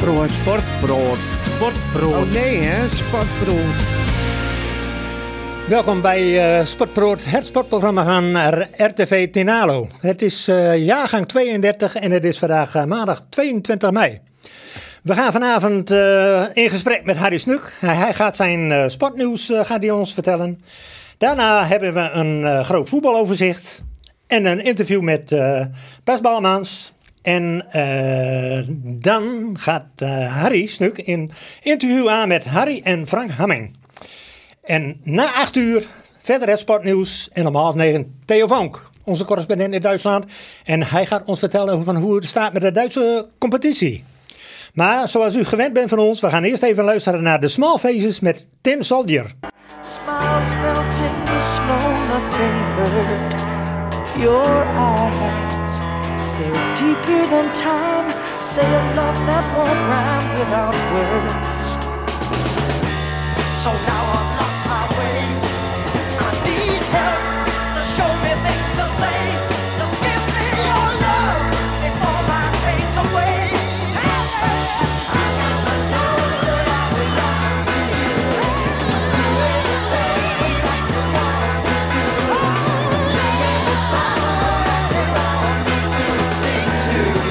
Sportbrood. Sportbrood. Oh nee, hè? Sportbrood. Welkom bij Sportbrood, het sportprogramma van RTV Tinalo. Het is jaargang 32 en het is vandaag maandag 22 mei. We gaan vanavond in gesprek met Harry Snuk. Hij gaat zijn sportnieuws gaat hij ons vertellen. Daarna hebben we een groot voetbaloverzicht en een interview met Bas Balmans. En dan gaat Harry Snuk een interview aan met Harry en Frank Hamming. En na 8 uur verder het sportnieuws en om 8:30 Theo Vonk, onze correspondent in Duitsland. En hij gaat ons vertellen van hoe het staat met de Duitse competitie. Maar zoals u gewend bent van ons, we gaan eerst even luisteren naar de Small Faces met Tin Soldier. Smiles melt in the snow, nothing hurt your eyes. They're deeper than time. Say a love that won't rhyme without words. So now I've lost my way. I need help to show me things to say. Just give me your love before mine fades away. I gotta know that I belong to you. Do anything that you want me to. Sing every song that you want me to sing to you.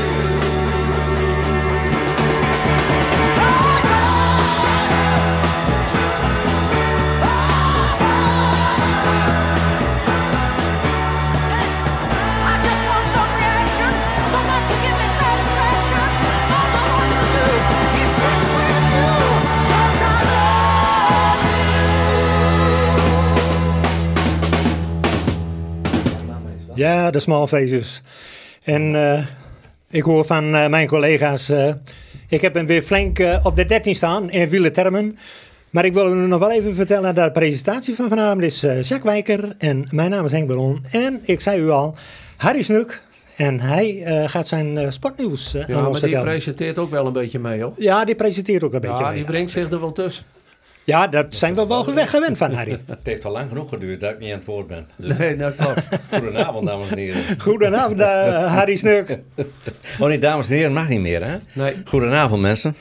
Ja, de Small Faces. En ik hoor van mijn collega's, ik heb hem weer flink op de 13 staan in wielertermen. Maar ik wil u nog wel even vertellen dat de presentatie van vanavond is Jacques Wijker en mijn naam is Henk Baron. En ik zei u al, Harry Snuk. En hij gaat zijn sportnieuws aan ons maar die vertellen. presenteert ook wel een beetje mee, hoor. Ja, die presenteert ook een beetje mee. Die brengt zich er wel tussen. Ja, dat zijn we wel gewend van, Harry. Het heeft al lang genoeg geduurd dat ik niet aan het woord ben. Dus Nee, dat klopt. goedenavond, dames en heren. Goedenavond, Harry Snuk. Oh nee, dames en heren mag niet meer, hè? Nee. Goedenavond, mensen.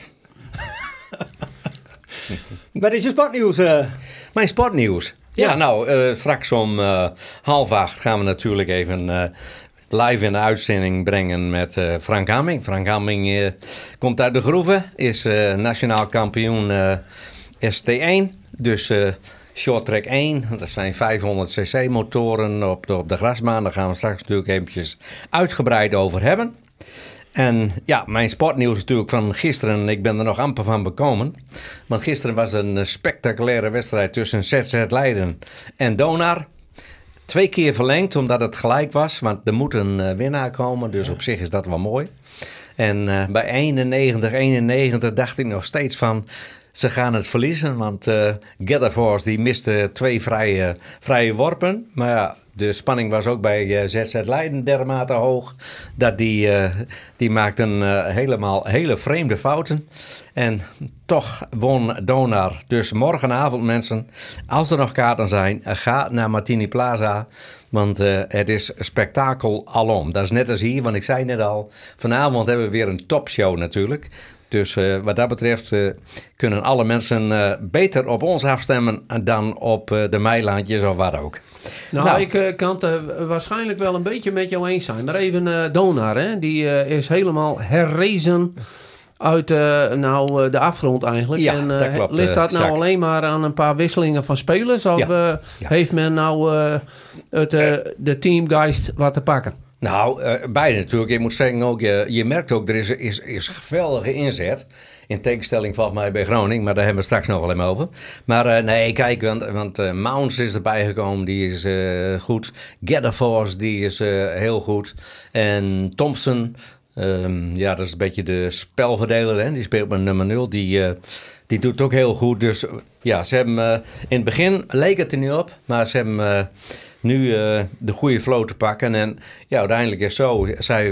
Wat is je sportnieuws? Mijn sportnieuws. Ja. Ja, nou, straks om 7:30 gaan we natuurlijk even live in de uitzending brengen met Frank Hamming. Frank Hamming komt uit de Groeve, is nationaal kampioen ST1. Dus short track 1, dat zijn 500 cc motoren op de grasbaan. Daar gaan we straks natuurlijk eventjes uitgebreid over hebben. En ja, mijn sportnieuws natuurlijk van gisteren. Ik ben er nog amper van bekomen. Want gisteren was een spectaculaire wedstrijd tussen ZZ Leiden en Donar. 2 keer verlengd omdat het gelijk was. Want er moet een winnaar komen. Dus op zich is dat wel mooi. En bij 91 dacht ik nog steeds van, ze gaan het verliezen. Want Getterforce die miste 2 vrije worpen. Maar ja, de spanning was ook bij ZZ Leiden dermate hoog. Dat die maakten helemaal hele vreemde fouten. En toch won Donar. Dus morgenavond, mensen, als er nog kaarten zijn, ga naar Martini Plaza. Want het is spektakel alom. Dat is net als hier, want ik zei net al, vanavond hebben we weer een topshow natuurlijk. Dus wat dat betreft kunnen alle mensen beter op ons afstemmen dan op de Meilandjes of wat ook. Nou, ik kan het waarschijnlijk wel een beetje met jou eens zijn. Maar even Donar, hè? Die is helemaal herrezen uit de afgrond eigenlijk. Ja, en dat klopt, ligt dat nou Zak. alleen maar aan een paar wisselingen van spelers? Of heeft men nou de teamgeist wat te pakken? Nou, beide natuurlijk. Ik moet zeggen ook, je merkt ook, er is geweldige inzet. In tegenstelling valt mij bij Groningen, maar daar hebben we straks nog wel even over. Maar nee, kijk, want Mounds is erbij gekomen, die is goed. Getterforce, die is heel goed. En Thompson, dat is een beetje de spelverdeler, hè? Die speelt met nummer 0. Die doet het ook heel goed. Dus ja, ze hebben in het begin leek het er niet op, maar ze hebben nu de goede flow te pakken. En ja, uiteindelijk is zo.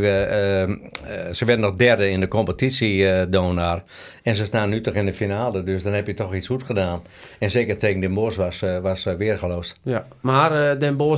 Ze werden nog derde in de competitie, Donar. En ze staan nu toch in de finale. Dus dan heb je toch iets goed gedaan. En zeker tegen Den Bosch was weergeloos. Ja, maar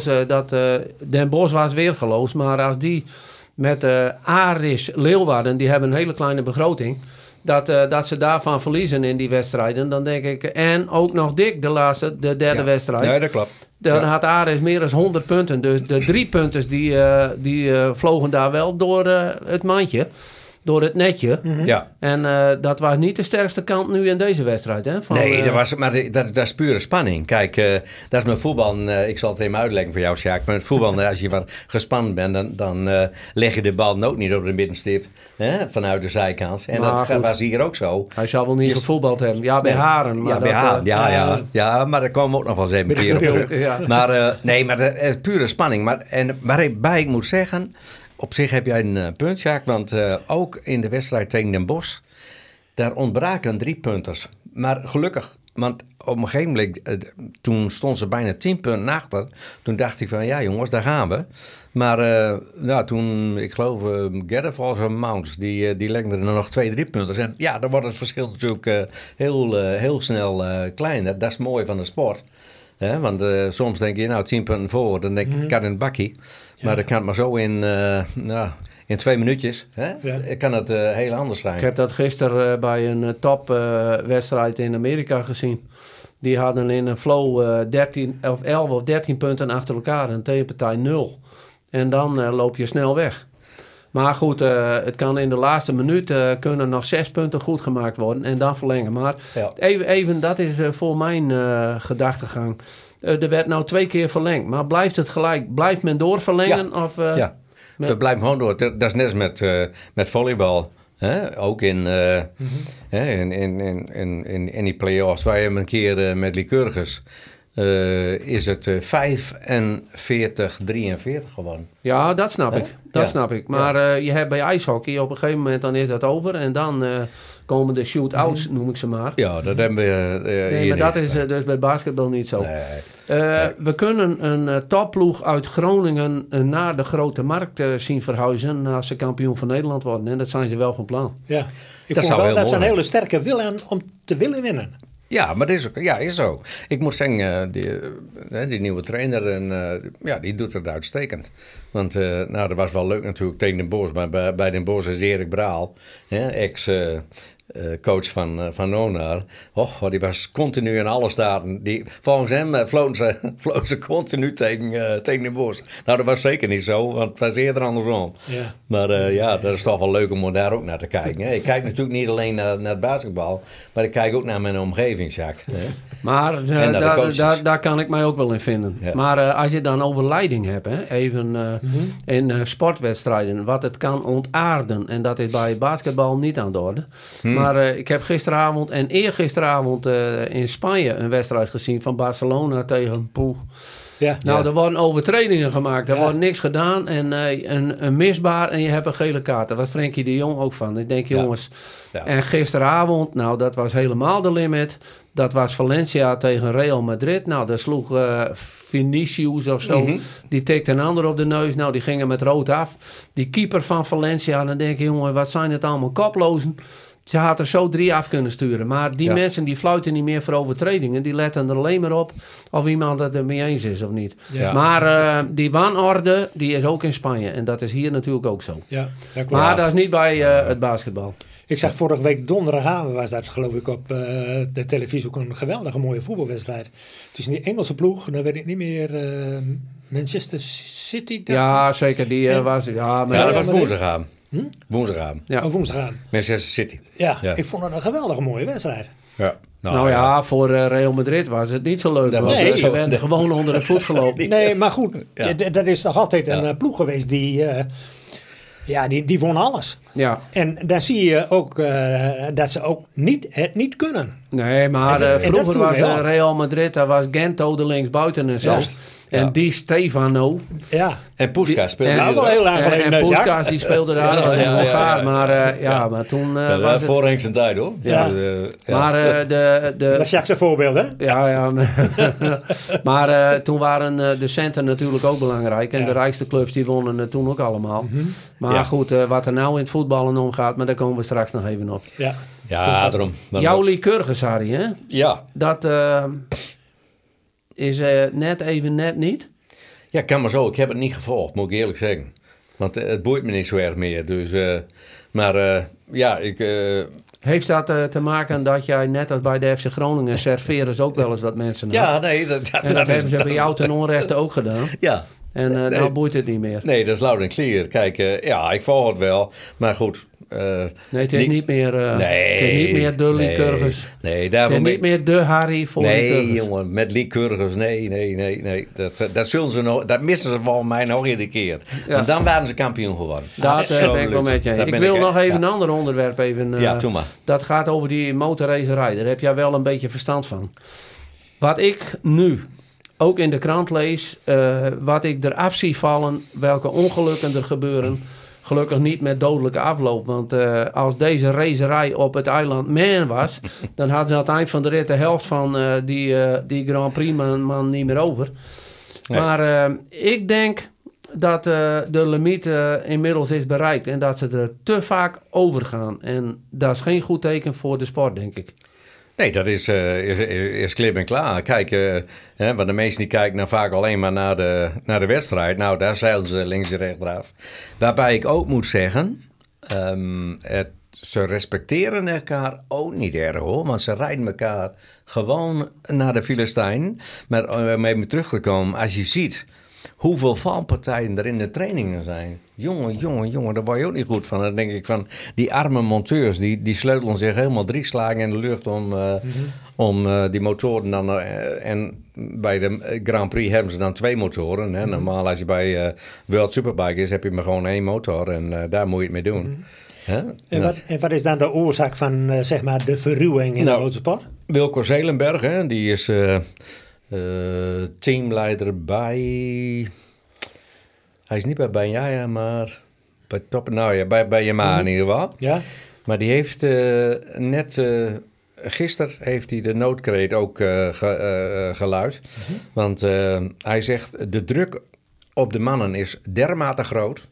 Den Bosch was weergeloos. Maar als die met Aris Leeuwarden, die hebben een hele kleine begroting. dat ze daarvan verliezen in die wedstrijden, dan denk ik... En ook nog dik de derde wedstrijd. Nee, dat klopt. Dan had Ares meer dan 100 punten. Dus de 3 punten die vlogen daar wel door het mandje. Door het netje. Ja. En dat was niet de sterkste kant nu in deze wedstrijd. Hè? Nee, dat is pure spanning. Kijk, dat is met voetbal. Ik zal het even uitleggen voor jou, Sjaak. Maar met voetbal, als je wat gespannen bent, dan leg je de bal ook niet op de middenstip. Hè, vanuit de zijkant. En Maar dat goed. was hier ook zo. Hij zal wel niet gevoetbald hebben. Ja, bij Haren. Maar Ja, bij Haren. Ja, maar daar komen we ook nog wel eens even een keer op terug. Ja. Maar pure spanning. Maar waarbij ik moet zeggen... Op zich heb jij een punt, Sjaak. Want ook in de wedstrijd tegen Den Bosch... daar ontbraken 3 punters. Maar gelukkig... Want op een gegeven moment, toen stond ze bijna 10 punten achter. Toen dacht ik van, ja jongens, daar gaan we. Maar toen, ik geloof, Gerdevols en Mounts, die legden er nog 2-3 punten. En ja, dan wordt het verschil natuurlijk heel snel kleiner. Dat is mooi van de sport. Want soms denk je, 10 punten voor, dan denk ik, kan een bakkie. Ja. Maar dan kan het maar zo in 2 minuutjes, kan het heel anders zijn. Ik heb dat gisteren bij een topwedstrijd in Amerika gezien. Die hadden in een flow 11 of 13 punten achter elkaar. En tegenpartij 0. En dan loop je snel weg. Maar goed, het kan in de laatste minuut kunnen nog 6 punten goed gemaakt worden. En dan verlengen. Maar even dat is voor mijn gedachtegang. Er werd nou 2 keer verlengd. Maar blijft het gelijk? Blijft men doorverlengen? Ja. Of, Dat blijft gewoon door. Dat is net als met volleybal. Ook in die play-offs. Wij hebben een keer met Lycurgus... is het 45-43 geworden. Ja, dat snap ik. Dat snap ik. Maar je hebt bij ijshockey op een gegeven moment, dan is dat over. En dan komen de shoot-outs, noem ik ze maar. Ja, dat hebben we nee, maar dat is dus bij basketbal niet zo. We kunnen een topploeg uit Groningen naar de grote markt zien verhuizen als ze kampioen van Nederland worden. En dat zijn ze wel van plan. Ja, ik vond wel dat ze een hele sterke wil aan om te willen winnen. Ja, maar dat is ook, is zo. Ik moet zeggen, die nieuwe trainer, die doet het uitstekend. Want dat was wel leuk natuurlijk tegen Den Bosch. Maar bij Den Bosch is Erik Braal, ex-coach van Nonar. Die was continu in alle staten. Volgens hem floten ze continu tegen Den Bosch. Nou, dat was zeker niet zo, want het was eerder andersom. Ja. Maar dat is toch wel leuk om daar ook naar te kijken. Hè. Ik kijk natuurlijk niet alleen naar het basketbal, maar ik kijk ook naar mijn omgeving, Jacques. Maar daar kan ik mij ook wel in vinden. Ja. Maar als je dan over leiding hebt, even in sportwedstrijden, wat het kan ontaarden. En dat is bij basketbal niet aan de orde. Maar ik heb gisteravond en eergisteravond in Spanje een wedstrijd gezien van Barcelona tegen Poel. Ja, er worden overtredingen gemaakt. Er wordt niks gedaan. En een misbaar en je hebt een gele kaart. Daar was Frenkie de Jong ook van. Ik denk, jongens. Ja. En gisteravond, dat was helemaal de limit. Dat was Valencia tegen Real Madrid. Daar sloeg Vinicius of zo. Die tikte een ander op de neus. Die gingen met rood af. Die keeper van Valencia. Dan denk je, jongen, wat zijn het allemaal koplozen. Ze had er zo 3 af kunnen sturen. Maar die mensen die fluiten niet meer voor overtredingen. Die letten er alleen maar op of iemand het er mee eens is of niet. Ja. Maar die wanorde, die is ook in Spanje. En dat is hier natuurlijk ook zo. Ja, dat maar dat is niet bij het basketbal. Ik zag vorige week donderdagavond was dat geloof ik op de televisie ook een geweldige mooie voetbalwedstrijd. Tussen die Engelse ploeg, dan weet ik niet meer... Manchester City? Ja, zeker. Die was... Ja, dat was woensdagavond. Woensdagavond. Ja. Woensdagavond. Manchester City. Ja, ik vond het een geweldige mooie wedstrijd. Ja. Voor Real Madrid was het niet zo leuk. Ze werden gewoon onder de voet gelopen. Nee, maar goed. Ja. Dat is toch altijd een ploeg geweest die won alles. Ja. En dan zie je ook dat ze ook het niet kunnen. Nee, maar vroeger was Real Madrid, daar was Gento de linksbuiten en zo. Ja. En die Stefano. Ja. En Puskas speelde daar wel heel lang geleden. En Puskas die speelde daar al in elkaar. Maar toen was het... Voorheen zijn tijd hoor. Ja. Maar dat is Jacques' voorbeeld, hè? Ja. Maar toen waren de centen natuurlijk ook belangrijk. En de rijkste clubs die wonnen toen ook allemaal. Maar goed, wat er nou in het voetballen omgaat, maar daar komen we straks nog even op. Ja, daarom. Jouw Lycurgus, Harry, hè? Ja. Dat... is net niet? Ja, kan maar zo. Ik heb het niet gevolgd, moet ik eerlijk zeggen. Want het boeit me niet zo erg meer. Dus, Heeft dat te maken dat jij net als bij de FC Groningen serveren ze ook wel eens dat mensen... Ja, nee. Dat hebben ze bij jou ten onrechte ook gedaan. Ja. En nou boeit het niet meer. Nee, dat is loud en clear. Kijk, ik volg het wel. Maar goed. Nee, het is niet meer de Lycurgus. Nee, het is niet meer de Harry voor Nee, jongen, met Lycurgus. Nee. Dat zullen ze nog. Dat missen ze volgens mij nog iedere keer. Ja. En dan waren ze kampioen geworden. Dat ben ik wel met je. Ik wil nog even een ander onderwerp even. Doe maar. Dat gaat over die motorracerij. Daar heb jij wel een beetje verstand van. Wat ik nu ook in de krant lees, wat ik eraf zie vallen, welke ongelukken er gebeuren. Gelukkig niet met dodelijke afloop. Want als deze racerij op het eiland Man was, dan hadden ze aan het eind van de rit de helft van die Grand Prix man niet meer over. Nee. Maar ik denk dat de limiet inmiddels is bereikt en dat ze er te vaak over gaan. En dat is geen goed teken voor de sport, denk ik. Nee, dat is klip en klaar. Kijk, want de meesten die kijken nou vaak alleen maar naar de wedstrijd. Nou, daar zeilen ze links en rechts eraf. Waarbij ik ook moet zeggen, ze respecteren elkaar ook niet erg hoor. Want ze rijden elkaar gewoon naar de Filistijn. Maar om even teruggekomen, als je ziet hoeveel valpartijen er in de trainingen zijn. Jongen, daar word je ook niet goed van. Dan denk ik van, die arme monteurs, die sleutelen zich helemaal 3 slagen in de lucht om die motoren dan... en bij de Grand Prix hebben ze dan 2 motoren. Hè. Normaal als je bij World Superbike is, heb je maar gewoon 1 motor. En daar moet je het mee doen. En wat is dan de oorzaak van zeg maar de verruwing in de motorsport? Wilco Zelenberg, hè, die is... teamleider bij... Hij is niet bij Banjaya, maar bij Top... Nou ja, bij Yamaha in ieder geval. Ja. Maar die heeft net... gisteren heeft hij de noodkreet ook geluid. Want hij zegt... De druk op de mannen is dermate groot...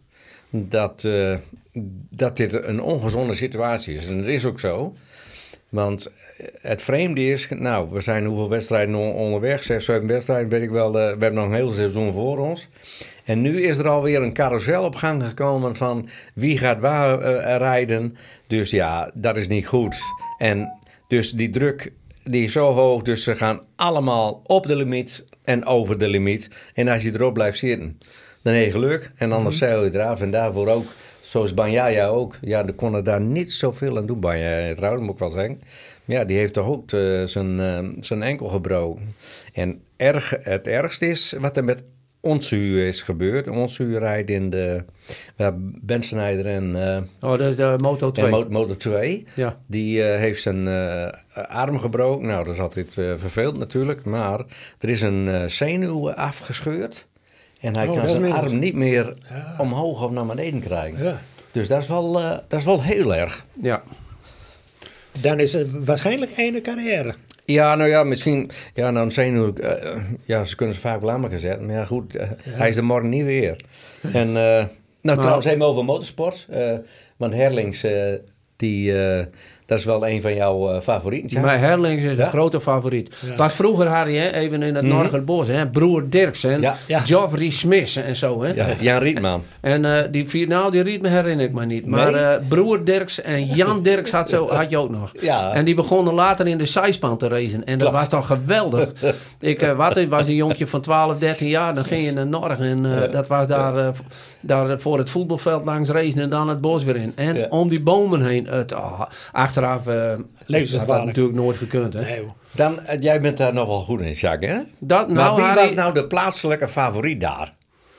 dat dit een ongezonde situatie is. En dat is ook zo. Want het vreemde is, nou, we zijn hoeveel wedstrijden onderweg? 6, 7 wedstrijden, weet ik wel. We hebben nog een heel seizoen voor ons. En nu is er alweer een carousel op gang gekomen van wie gaat waar rijden. Dus ja, dat is niet goed. En dus die druk, die is zo hoog, dus ze gaan allemaal op de limiet en over de limiet. En als je erop blijft zitten, dan heb je geluk. En anders zeil je eraf en daarvoor ook. Zoals Banjaya ook. Ja, er kon er daar niet zoveel aan doen, Banjaya trouwens, moet ik wel zeggen. Maar ja, die heeft toch ook zijn enkel gebroken. En het ergste is wat er met Onsu is gebeurd. Onsu rijdt in de Ben Snyder en... dat is de Moto 2. Moto 2. Ja. Die heeft zijn arm gebroken. Nou, dat is altijd vervelend natuurlijk. Maar er is een zenuw afgescheurd. En hij kan zijn arm niet meer omhoog of naar beneden krijgen. Ja. Dus dat is wel heel erg. Ja. Dan is het waarschijnlijk einde carrière. Ja, nou ja, misschien... Ja, nou, zenuw... ze kunnen ze vaak langer zetten. Maar ja, goed. Hij is er morgen niet weer. En... trouwens, even over motorsport. Want Herlings, dat is wel een van jouw favorieten. Ja? Maar Herlings is een grote favoriet. Ja. Was vroeger, Harry, hè, even in het Noorderbos, broer Dirksen, Geoffrey Smith en zo. Hè? Ja, Jan Rietman. En die Rietman herinner ik me niet. Maar nee? Broer Dirks en Jan Dirks had je ook nog. Ja. En die begonnen later in de zijspan te racen. En dat was toch geweldig. Ik was een jonkje van 12, 13 jaar. Dan ging je naar Norg. En dat was daar voor het voetbalveld langs racen en dan het bos weer in. En om die bomen heen. Achteraf dat had natuurlijk nooit gekund. Hè? Nee, dan, jij bent daar nog wel goed in, Jacques, hè? Maar wie was nou de plaatselijke favoriet daar?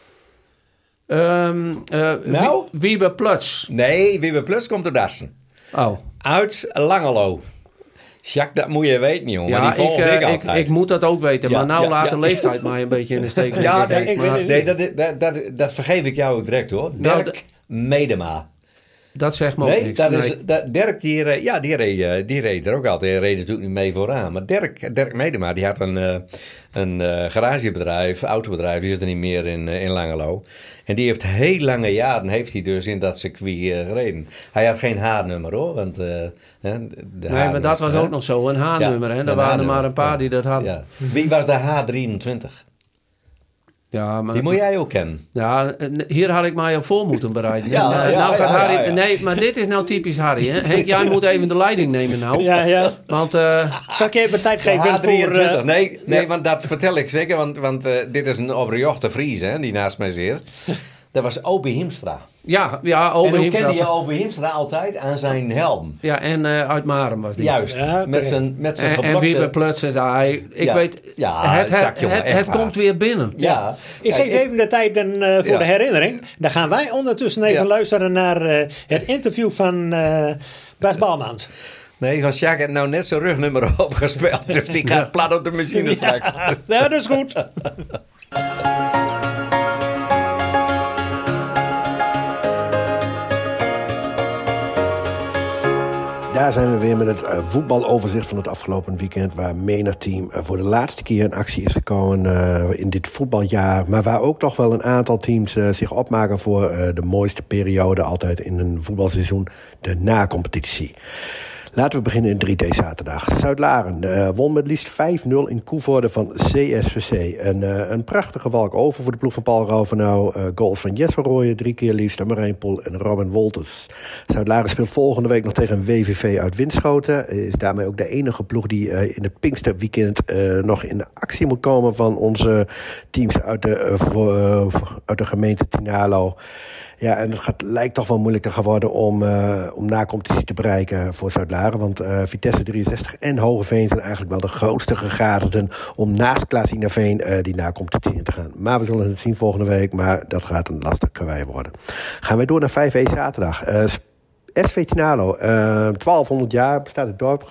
Wiebe Pluts. Nee, Wiebe Pluts komt uit Assen. Oh. Uit Langelo. Jacques, dat moet je weten, jongen. Ja, die volg ik altijd. Ik moet dat ook weten. Ja, maar laat de leeftijd mij een beetje in de steek. Ja, dat vergeef ik jou direct, hoor. Dirk Medema. Dat zegt me ook niks. Dirk, die reed er ook altijd. Hij reed natuurlijk niet mee vooraan. Maar Dirk Medema, die had een garagebedrijf, autobedrijf. Die is er niet meer in Langelo. En die heeft heel lange jaren dus in dat circuit gereden. Hij had geen H-nummer hoor. Want, maar dat was ook nog zo, een H-nummer. Ja, er waren er maar een paar die dat hadden. Ja. Wie was de H23? Ja, maar, die moet jij ook kennen. Ja, hier had ik mij al voor moeten bereiden. Ja. Nee, maar dit is nou typisch Harry. Hè? Henk, jij moet even de leiding nemen nou. Ja. Want, zal ik even tijd geven voor... 23. Nee, want dat vertel ik zeker. Want dit is een oprechte Fries, hè, die naast mij zit. Dat was Obi Hiemstra. Ja, Obi Hiemstra. En hoe kende je Obi Hiemstra altijd? Aan zijn helm. Ja, en uit Marem was die. Juist, ja, met zijn geblokte... En Wieber Plutsen zei, het komt weer binnen. Ja. Ik geef even de tijd voor de herinnering. Dan gaan wij ondertussen even luisteren naar het interview van Bas Balmans. Nee, van Sjaak heeft nou net zijn rugnummer opgespeeld. Dus die gaat plat op de machine straks. Ja, dat is goed. Daar zijn we weer met het voetbaloverzicht van het afgelopen weekend. Waar Mena Team voor de laatste keer in actie is gekomen in dit voetbaljaar. Maar waar ook toch wel een aantal teams zich opmaken voor de mooiste periode altijd in een voetbalseizoen. De na-competitie. Laten we beginnen in 3D zaterdag. Zuid-Laren won met liefst 5-0 in Koevoorde van CSVC. Een prachtige walk over voor de ploeg van Paul Rauvenau. Goals van Jesper Rooyen 3 keer liefst. Marijn Poel en Robin Wolters. Zuid-Laren speelt volgende week nog tegen WVV uit Winschoten. Is daarmee ook de enige ploeg die in het Pinksterweekend nog in de actie moet komen van onze teams uit de gemeente Tinalo. Ja, en het lijkt toch wel moeilijker geworden om na-competitie te bereiken voor Zuid-Laren. Want Vitesse 63 en Hogeveen zijn eigenlijk wel de grootste gegadigden om naast Klaas-Inaveen die na-competitie in te gaan. Maar we zullen het zien volgende week, maar dat gaat een lastig karwei worden. Gaan wij door naar 5E zaterdag. SV Tinalo, 1200 jaar bestaat het dorp,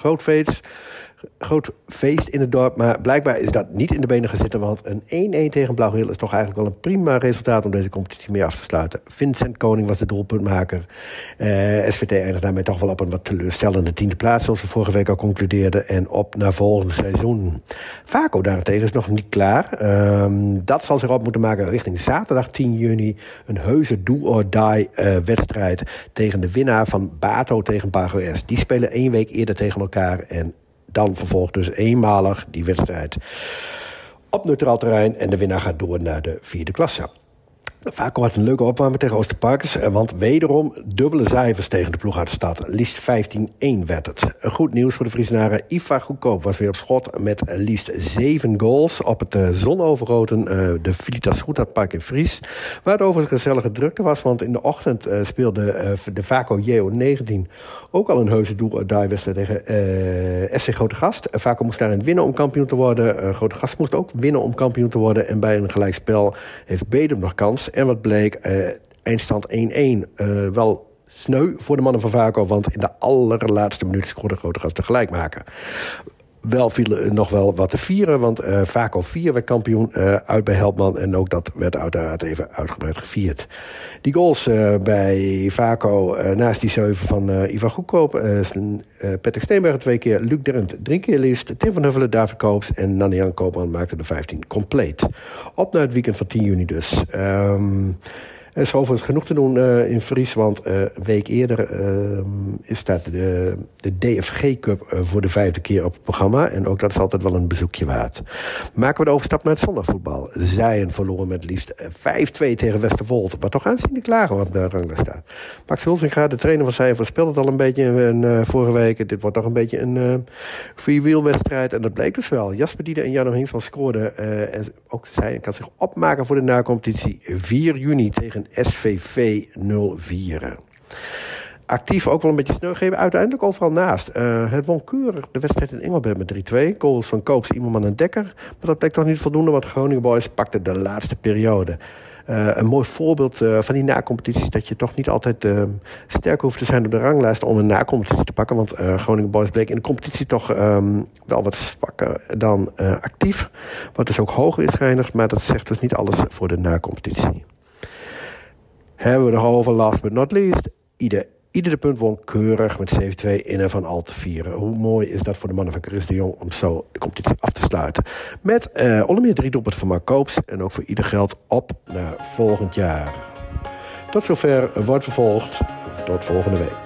groot feest in het dorp, maar blijkbaar is dat niet in de benen gezitten, want een 1-1 tegen Blauw-Geel is toch eigenlijk wel een prima resultaat om deze competitie mee af te sluiten. Vincent Koning was de doelpuntmaker. SVT eindigt daarmee toch wel op een wat teleurstellende 10e plaats, zoals we vorige week al concludeerden, en op naar volgende seizoen. Vaco daarentegen is nog niet klaar. Dat zal zich op moeten maken richting zaterdag 10 juni, een heuse do-or-die wedstrijd tegen de winnaar van Bato tegen Pago S. Die spelen 1 week eerder tegen elkaar en dan vervolgt dus eenmalig die wedstrijd op neutraal terrein. En de winnaar gaat door naar de 4e klasse. Vaco had een leuke opwarming tegen Oosterparkers. Want wederom dubbele cijfers tegen de ploeg uit de stad. Liefst 15-1 werd het. Goed nieuws voor de Friesenaren. Ivar Goedkoop was weer op schot met liefst 7 goals. Op het zonovergoten de Vilitas Goedhartpark in Fries. Waar het overigens een gezellige drukte was. Want in de ochtend speelde de Vaco JO19 ook al een heuse doel-die-wedstrijd tegen SC Grote Gast. Vaco moest daarin winnen om kampioen te worden. Grote Gast moest ook winnen om kampioen te worden. En bij een gelijkspel heeft Bedum nog kans. En wat bleek, eindstand 1-1. Wel sneu voor de mannen van Vaco, want in de allerlaatste minuut scoorde Grote Gast de gelijkmaker. Wel viel er nog wel wat te vieren, want Vaco 4 werd kampioen uit bij Helpman. En ook dat werd uiteraard even uitgebreid gevierd. Die goals bij Vaco, naast die 7 van Ivar Goedkoop, Patrick Steenbergen 2 keer, Luc Drent 3 keer liefst, Tim van Huffelen, David Koops en Nanne-Jan Koopman maakten de 15 compleet. Op naar het weekend van 10 juni dus. Er is overigens genoeg te doen in Fries, want een week eerder staat de DFG Cup voor de 5e keer op het programma. En ook dat is altijd wel een bezoekje waard. Maken we de overstap naar het zondagvoetbal. Zijen verloren met liefst 5-2 tegen Westerwold. Wat toch aanzienlijk lager op de ranglijst staat. Max Hulsinga, de trainer van Zijen, voorspelde het al een beetje vorige week. Dit wordt toch een beetje een freewheel-wedstrijd. En dat bleek dus wel. Jasper Diede en Janno Hingsel scoorden. En ook Zijen kan zich opmaken voor de nacompetitie 4 juni tegen SVV 04. Actief ook wel een beetje snel geven. Uiteindelijk overal naast. Het won keurig de wedstrijd in Engelberg met 3-2. Goals van Koops, Imerman en Dekker. Maar dat bleek toch niet voldoende, want Groningen Boys pakte de laatste periode. Een mooi voorbeeld van die nacompetitie, dat je toch niet altijd sterk hoeft te zijn op de ranglijst om een nacompetitie te pakken. Want Groningen Boys bleek in de competitie toch wel wat zwakker dan actief. Wat dus ook hoger is geëindigd, maar dat zegt dus niet alles voor de nacompetitie. Hebben we nog over, last but not least, iedere punt won keurig met 7-2 in en van al te vieren. Hoe mooi is dat voor de mannen van Chris de Jong om zo de competitie af te sluiten. Met onder meer 3 doelpunten van Mark Koops en ook voor ieder geld op naar volgend jaar. Tot zover, wordt vervolgd. Tot volgende week.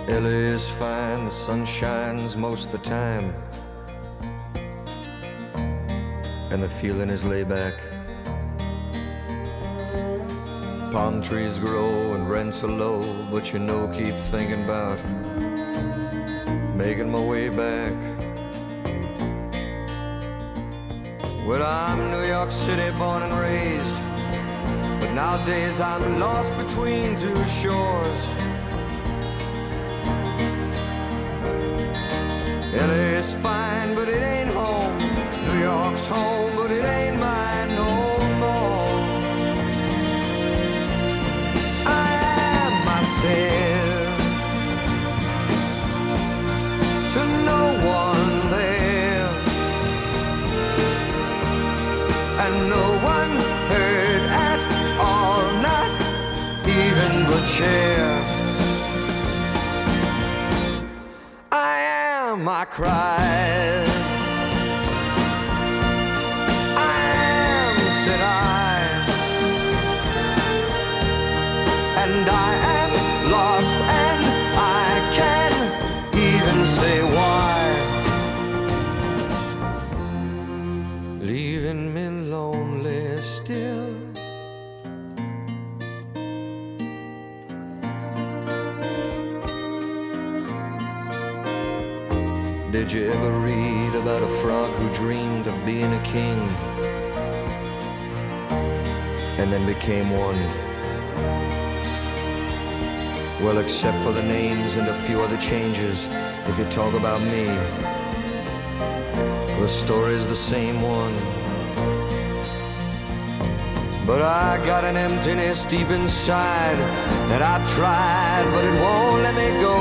LA is fine, the sun shines most of the time, and the feeling is laid back. Palm trees grow and rents are low, but keep thinking about making my way back. Well, I'm New York City born and raised, but nowadays I'm lost between two shores. LA is fine, but it ain't home. New York's home, but it ain't mine no more. I am myself to no one there, and no one heard at all, not even the chair. I cried, I am, said I, and I am lost, and I can't even say why. Leaving me lonely still. Did you ever read about a frog who dreamed of being a king and then became one? Well, except for the names and a few other changes, if you talk about me, the story's the same one. But I got an emptiness deep inside that I've tried, but it won't let me go.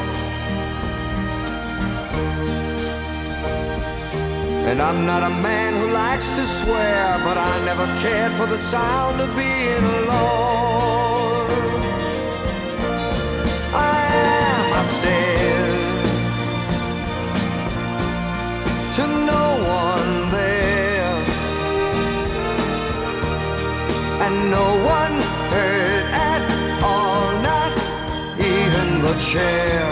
And I'm not a man who likes to swear, but I never cared for the sound of being alone. I am myself to no one there, and no one heard at all, not even the chair.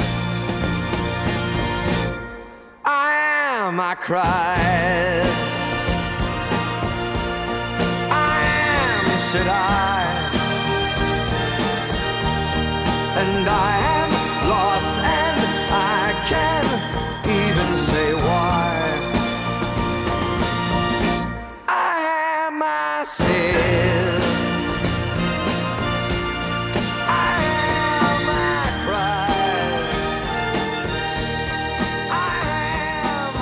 I cried, I am, said I, and I am lost, and I can't even say why. I am myself, I am, I cried, I am.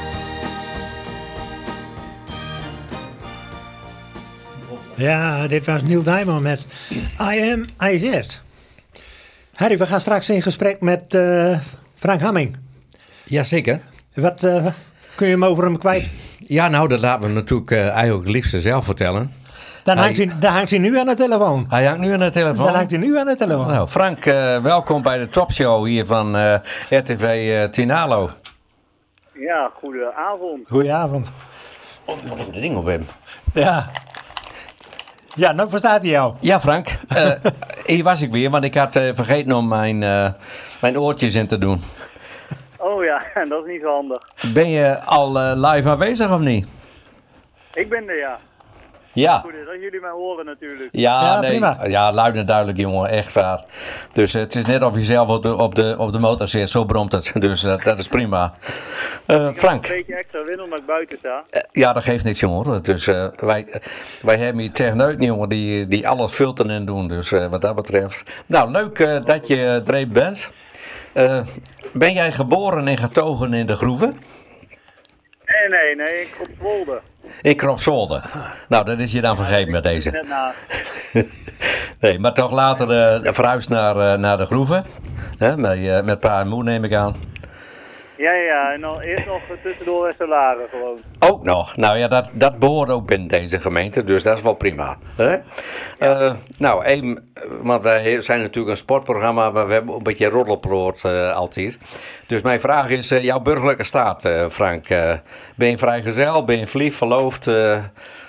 Ja, dit was Neil Diamond met I Am, I Zit. Harry, we gaan straks in gesprek met Frank Hamming. Jazeker. Wat kun je hem over hem kwijt? Ja, nou, dat laten we natuurlijk eigenlijk het liefst zelf vertellen. Dan hangt hij nu aan de telefoon. Hij hangt nu aan de telefoon? Dan hangt hij nu aan de telefoon. Nou, Frank, welkom bij de topshow hier van RTV Tinalo. Ja, goedenavond. Goedenavond. Oh, ik moet de ding op hebben. Ja. Ja, nou verstaat hij jou. Ja, Frank. Hier was ik weer, want ik had vergeten om mijn oortjes in te doen. Oh ja, dat is niet zo handig. Ben je al live aanwezig of niet? Ik ben er, ja. Ja. Goed is dat jullie mij horen natuurlijk. Ja, nee. Prima. Ja, luid en duidelijk, jongen. Echt waar. Dus het is net of je zelf op de motor zit. Zo bromt het. Dus dat is prima. Frank. Een beetje extra wind omdat ik buiten sta. Ja, dat geeft niks, jongen. Dus wij hebben hier techneuten, jongen, die alles filteren en doen. Dus wat dat betreft. Nou, leuk dat je er even bent. Ben jij geboren en getogen in de Groeven? Nee, in Kropswolde. In Kropswolde. Nou, dat is je dan vergeven met deze. Net naast. Nee, maar toch later verhuisd naar de Groeven. Hè? Met pa en moe neem ik aan. Ja, en dan eerst nog tussendoor Westerlaren gewoon. Ook nog. Nou ja, dat behoort ook binnen deze gemeente, dus dat is wel prima. Hè? Nou, want wij zijn natuurlijk een sportprogramma, maar we hebben een beetje roddelbrood altijd. Dus mijn vraag is, jouw burgerlijke staat, Frank. Ben je vrijgezel, ben je verliefd, verloofd?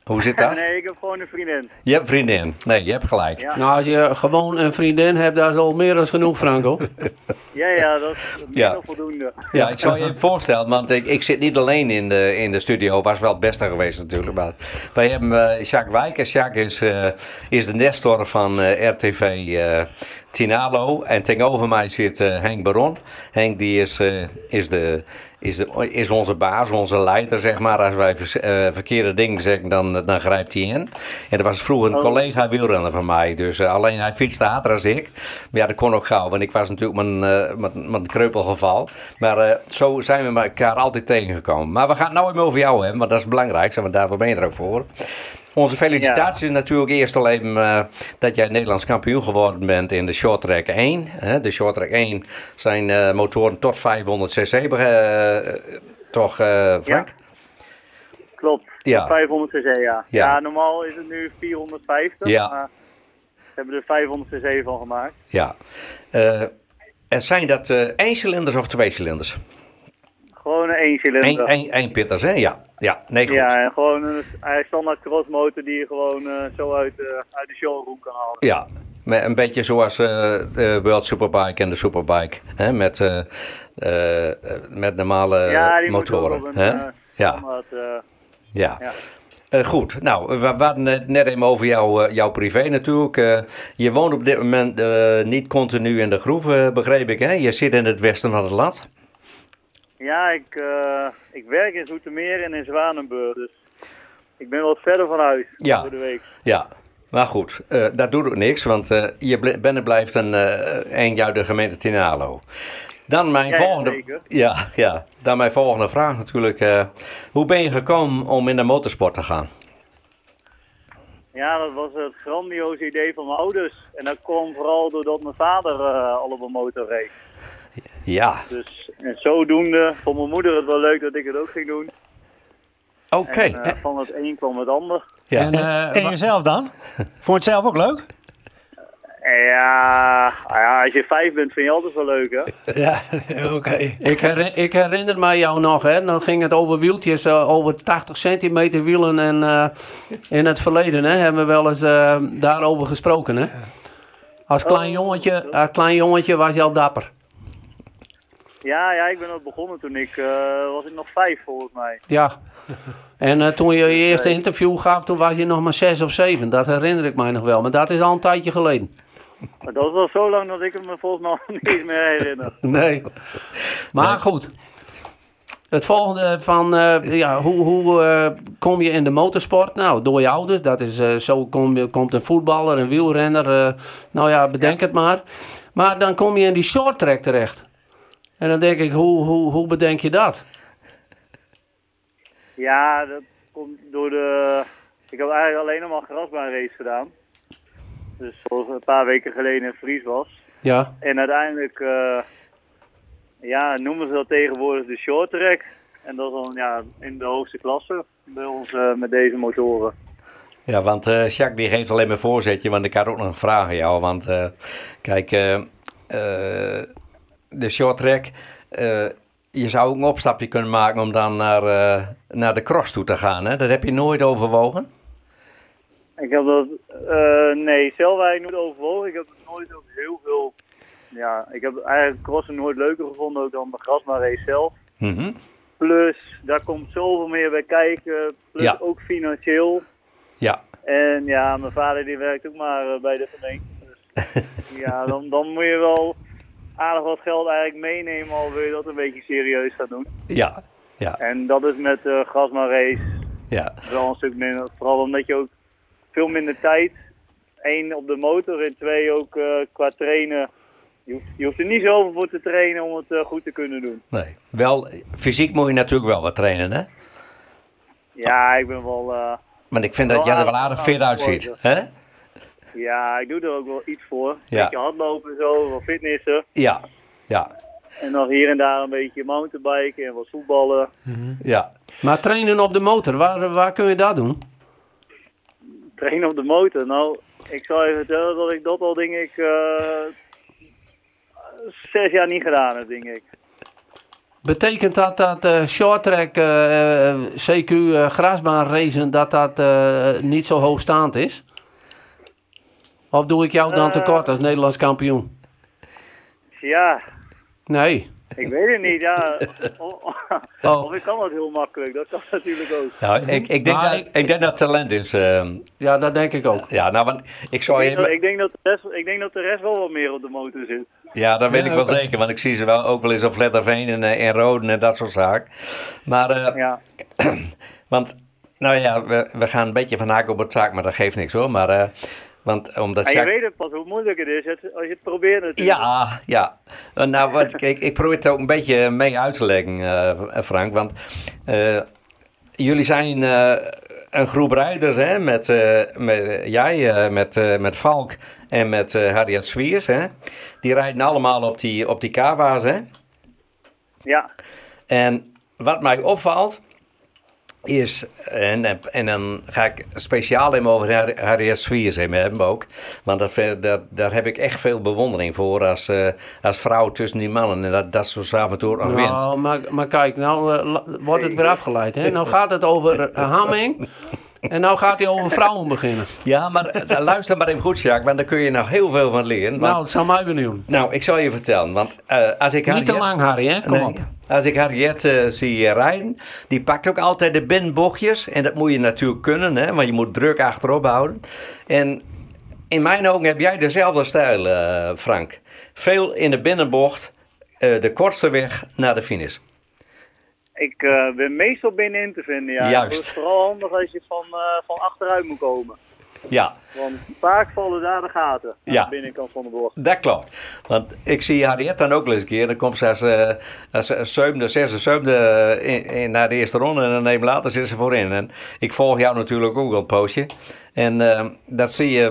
Hoe zit dat? Nee, ik heb gewoon een vriendin. Je hebt vriendin. Nee, je hebt gelijk. Ja. Nou, als je gewoon een vriendin hebt, dat is al meer dan genoeg, Franco. Ja, dat is meer dan voldoende. Ja, ik zou je even voorstellen, want ik zit niet alleen in de studio. Was wel het beste geweest natuurlijk. Maar wij hebben Jacques Wijk. En Jacques is de nestor van RTV Tinalo. En tegenover mij zit Henk Baron. Henk die is onze baas, onze leider, zeg maar. Als wij verkeerde dingen zeggen, dan grijpt hij in. En dat was vroeger een collega wielrenner van mij. Dus alleen hij fietste harder als ik. Maar ja, dat kon ook gauw, want ik was natuurlijk mijn kreupelgeval. Maar zo zijn we met elkaar altijd tegengekomen. Maar we gaan het nou even over jou hebben, want dat is het belangrijkste. Want daarvoor ben je er ook voor. Onze felicitaties is natuurlijk eerst alleen dat jij Nederlands kampioen geworden bent in de Short Track 1. De Short Track 1 zijn motoren tot 500 cc, toch Frank? Ja. Klopt, Ja. 500 cc, ja. Ja. Ja, normaal is het nu 450, Ja. maar we hebben er 500 cc van gemaakt. Ja. En zijn dat 1-cilinders of 2-cilinders? Gewoon een 1-cilinder. 1 pitters, hè? Ja. Ja, nee, goed. Ja, en gewoon een standaard crossmotor die je gewoon zo uit de showroom kan halen. Ja, een beetje zoals de World Superbike en de Superbike. Hè? Met normale die motoren. moet ook op Hè? een standaard, Ja. ja. Goed, nou, we hadden het net even over jouw privé natuurlijk. Je woont op dit moment niet continu in de Groeve, begreep ik, hè? Je zit in het westen van het land. Ja, ik werk in Zoetermeer en in Zwanenburg, dus ik ben wat verder van huis voor de week. Ja, maar goed, dat doet ook niks, want je bent en blijft een jaar de gemeente Tinalo. Dan mijn dan mijn volgende vraag natuurlijk. Hoe ben je gekomen om in de motorsport te gaan? Ja, dat was het grandioze idee van mijn ouders. En dat kwam vooral doordat mijn vader al op een motor reed. Ja. Dus, en zodoende vond mijn moeder het wel leuk dat ik het ook ging doen. Oké. En van het een kwam het ander. Ja. En jezelf dan? Vond je het zelf ook leuk? Ja, als je 5 bent vind je altijd wel leuk, hè? Ja, oké. Ik herinner mij jou nog, hè. Dan ging het over wieltjes, over 80 centimeter wielen. En in het verleden, hè, hebben we wel eens daarover gesproken, hè. Als klein jongetje was je al dapper. Ja, ik ben ook begonnen toen was ik nog 5 volgens mij. Ja. En toen je je eerste interview gaf, toen was je nog maar 6 of 7. Dat herinner ik mij nog wel. Maar dat is al een tijdje geleden. Maar dat was wel zo lang dat ik het me volgens mij niet meer herinner. Nee. Maar goed. Het volgende van, hoe kom je in de motorsport? Nou, door je ouders. Dat is, zo komt een voetballer, een wielrenner. Bedenk het maar. Maar dan kom je in die short track terecht. En dan denk ik, hoe bedenk je dat? Ja, dat komt door ik heb eigenlijk alleen nog maar grasbaanrace gedaan. Dus zoals een paar weken geleden in Fries was. Ja. En uiteindelijk, noemen ze dat tegenwoordig de short track. En dat is dan in de hoogste klasse bij ons met deze motoren. Ja, want Jacques die geeft alleen maar een voorzetje, want ik had ook nog een vraag aan jou. Want kijk, de short track, je zou ook een opstapje kunnen maken om dan naar de cross toe te gaan. Hè? Dat heb je nooit overwogen? Ik heb dat, zelf eigenlijk nooit overwogen. Ik heb het nooit ook heel veel, ik heb eigenlijk crossen nooit leuker gevonden ook dan de grasbaanrace zelf. Mm-hmm. Plus, daar komt zoveel meer bij kijken, plus ook financieel. Ja. En mijn vader die werkt ook maar bij de gemeente. Dus, dan moet je wel aardig wat geld eigenlijk meenemen al wil je dat een beetje serieus gaan doen. Ja. En dat is met de grasbaanrace wel een stuk minder. Vooral omdat je ook veel minder tijd, 1 op de motor en 2 ook qua trainen. Je hoeft er niet zoveel voor te trainen om het goed te kunnen doen. Nee, wel, fysiek moet je natuurlijk wel wat trainen, hè? Ja, ik ben wel... maar ik vind dat jij er wel aardig fit uitziet, hè? Ja, ik doe er ook wel iets voor. Een beetje hardlopen en zo, wat fitnessen. Ja. En nog hier en daar een beetje mountainbiken en wat voetballen. Mm-hmm. Ja. Maar trainen op de motor, waar kun je dat doen? Trainen op de motor? Nou, ik zal even vertellen dat ik dat al, denk ik, 6 jaar niet gedaan heb, denk ik. Betekent dat shorttrack, CQ, grasbaanracen, dat niet zo hoogstaand is? Of doe ik jou dan tekort als Nederlands kampioen? Ja. Nee. Ik weet het niet, ja. Of ik kan dat heel makkelijk, dat kan natuurlijk ook. Nou, ik denk dat talent is. Ja, dat denk ik ook. Ja, nou, want ik denk dat de rest wel wat meer op de motor zit. Ja, dat weet ik wel zeker, want ik zie ze ook wel eens op Vletterveen en Roden en dat soort zaken. Maar, want, nou ja, we gaan een beetje van haak op het zaak, maar dat geeft niks hoor. Maar, want, omdat je weet het pas hoe moeilijk het is als je het probeert natuurlijk. Ja. Nou, ik probeer het ook een beetje mee uit te leggen, Frank. Want jullie zijn een groep rijders, hè, met jij, met Valk en met Harriet Swiers, hè. Die rijden allemaal op die Kawa's, hè. Ja. En wat mij opvalt is, en dan ga ik speciaal even over Harriet Swiers hebben ook, want daar heb ik echt veel bewondering voor als vrouw tussen die mannen en dat zo af en toe nog wint. Nou, maar kijk, nou wordt het weer afgeleid, hè? Nou gaat het over Hamming. En nou gaat hij over vrouwen beginnen. Ja, maar luister maar even goed, Jacques, want daar kun je nog heel veel van leren. Want, nou, dat zou mij benieuwen. Nou, ik zal je vertellen, want als ik Niet te lang, Harry, hè? Kom op. Als ik Harriet zie rijden, die pakt ook altijd de binnenbochtjes. En dat moet je natuurlijk kunnen, hè, want je moet druk achterop houden. En in mijn ogen heb jij dezelfde stijl, Frank. Veel in de binnenbocht, de kortste weg naar de finish. Ik ben meestal binnenin te vinden, ja. Juist. Het is vooral handig als je van achteruit moet komen. Ja. Want vaak vallen daar de gaten aan de binnenkant van de bocht. Dat klopt. Want ik zie Harriet dan ook wel eens een keer. Dan komt ze als zesde, zevende naar de eerste ronde. En dan even later zit ze voorin. En ik volg jou natuurlijk ook al een poosje. En dat zie je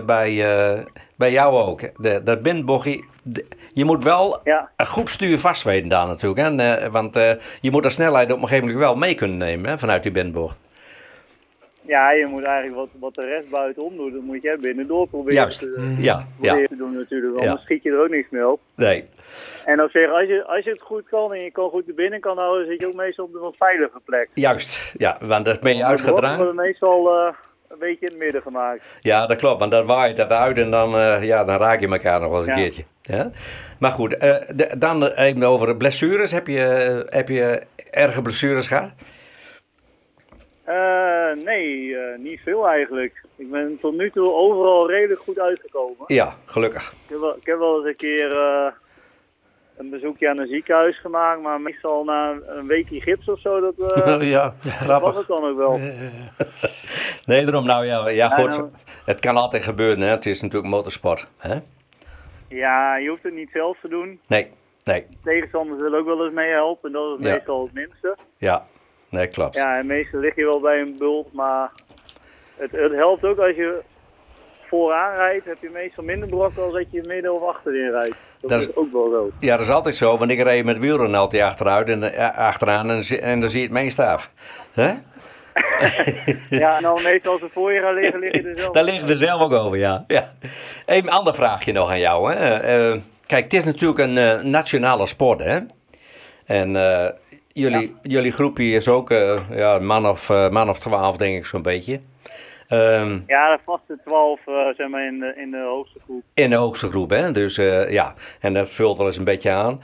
bij jou ook. Dat binnenbochtje. Je moet wel een goed stuur vast weten daar natuurlijk. Hè? Want je moet de snelheid op een gegeven moment wel mee kunnen nemen, hè, vanuit die binnenbocht. Ja, je moet eigenlijk wat de rest buitenom doet, dat moet je binnendoor proberen te doen natuurlijk. Anders schiet je er ook niks meer op. Nee. En als je het goed kan en je kan goed de binnenkant houden, zit je ook meestal op een veilige plek. Juist, ja, want dat ben je uitgedragen. Dan worden meestal een beetje in het midden gemaakt. Ja, dat klopt, want dan waait dat uit en dan raak je elkaar nog wel eens een keertje. Ja? Maar goed, dan even over blessures. Heb je erge blessures gehad? Nee, niet veel eigenlijk. Ik ben tot nu toe overal redelijk goed uitgekomen. Ja, gelukkig. Ik heb wel eens een keer een bezoekje aan een ziekenhuis gemaakt, maar meestal na een weekje gips of zo, dat was het dan ook wel. Nee, daarom goed. Het kan altijd gebeuren, hè. Het is natuurlijk motorsport, hè? Ja, je hoeft het niet zelf te doen. Nee. Tegenstanders willen ook wel eens meehelpen en dat is meestal het minste. Ja, nee, klopt. Ja, en meestal lig je wel bij een bult, maar het helpt ook als je vooraan rijdt, heb je meestal minder brokken als dat je midden of achterin rijdt. Dat is ook wel zo. Ja, dat is altijd zo, want ik rijd met wielrennen altijd achteraan en dan zie je het meest af. Hè? Ja, nou meestal als ze voor je gaan liggen, lig je er zelf. Daar liggen er zelf ook over, ja. Een ander vraagje nog aan jou. Hè. Kijk, het is natuurlijk een nationale sport, hè. En jullie groepje is ook een man of 12, denk ik, zo'n beetje. Ja, de vaste 12 zeg maar in de hoogste groep. In de hoogste groep, hè. Dus en dat vult wel eens een beetje aan.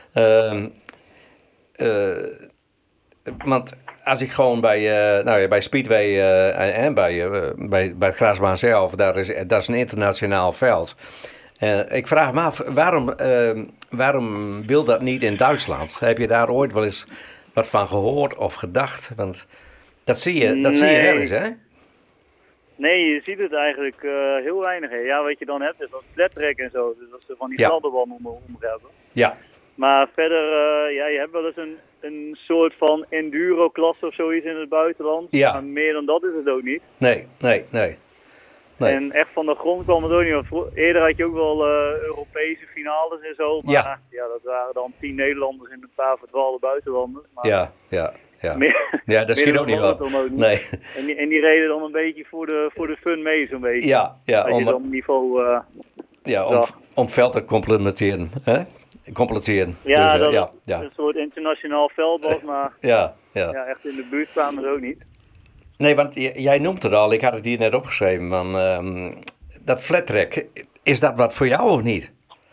Want als ik gewoon bij Speedway en bij het grasbaan zelf, dat is een internationaal veld. Ik vraag me af, waarom wil dat niet in Duitsland? Heb je daar ooit wel eens wat van gehoord of gedacht? Want dat zie je ergens, hè? Nee, je ziet het eigenlijk heel weinig. Hè. Ja, wat je dan hebt is dat flattrack en zo. Dus dat ze van die fladderbanden om hebben. Ja. Maar verder, je hebt wel eens een soort van enduro-klasse of zoiets in het buitenland. Ja. Maar meer dan dat is het ook niet. Nee. En echt van de grond kwam het ook niet. Want eerder had je ook wel Europese finales en zo. Maar dat waren dan 10 Nederlanders en een paar verdwaalde buitenlanders. Maar ja, dat schiet ook niet op. Nee. En die reden dan een beetje voor de fun mee, zo'n beetje. Ja, als je dan niveau om het veld te complementeren. Hè? completeren. Ja, dus, dat het een soort internationaal veld was, maar ja, echt in de buurt kwamen ze ook niet. Nee, want jij noemt het al, ik had het hier net opgeschreven, van dat flat track, is dat wat voor jou of niet?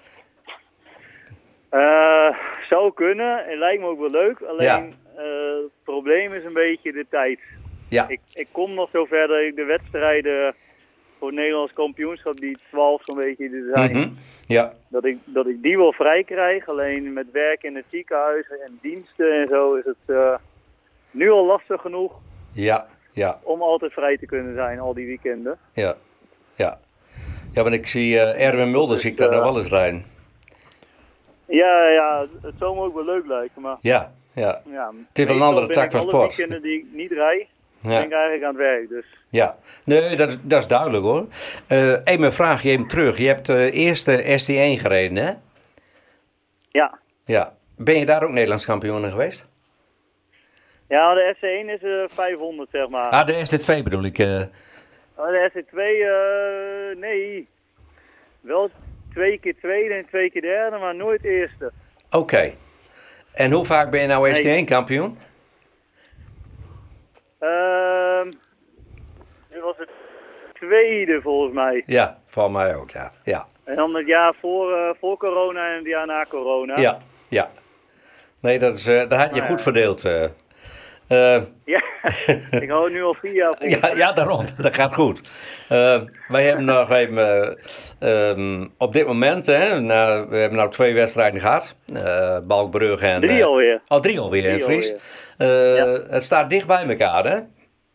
Zou kunnen, het lijkt me ook wel leuk, alleen het probleem is een beetje de tijd. Ja. Ik kom nog zover dat ik de wedstrijden voor het Nederlands kampioenschap, die 12 zo'n beetje er zijn, ja. dat ik die wel vrij krijg. Alleen met werk in het ziekenhuis en diensten en zo is het nu al lastig genoeg om altijd vrij te kunnen zijn, al die weekenden. Ja, want ik zie Erwin Mulder, zie ik daar nog wel eens rijden. Ja, het zou me ook wel leuk lijken, maar... Ja. Het is wel een andere tak van sport. Alle weekenden die ik niet rijd, ben ik eigenlijk aan het werk, dus... Ja, nee, dat is duidelijk hoor. Mijn vraag je even terug. Je hebt de eerste ST1 gereden, hè? Ja. Ben je daar ook Nederlands kampioen in geweest? Ja, de ST1 is 500, zeg maar. Ah, de ST2 bedoel ik. De ST2, nee. Wel 2 keer tweede en 2 keer derde, maar nooit eerste. Oké. En hoe vaak ben je nou ST1 kampioen? Dit was het tweede volgens mij. Ja, van mij ook, ja. En dan het jaar voor corona en het jaar na corona. Ja. Nee, dat had je goed verdeeld. Ja, ik hou het nu al 4 jaar vol. Ja, daarom. Dat gaat goed. Wij hebben nog even op dit moment, we hebben nou 2 wedstrijden gehad. Balkbrugge en... 3 alweer. 3 alweer in Fries. Het staat dicht bij elkaar, hè?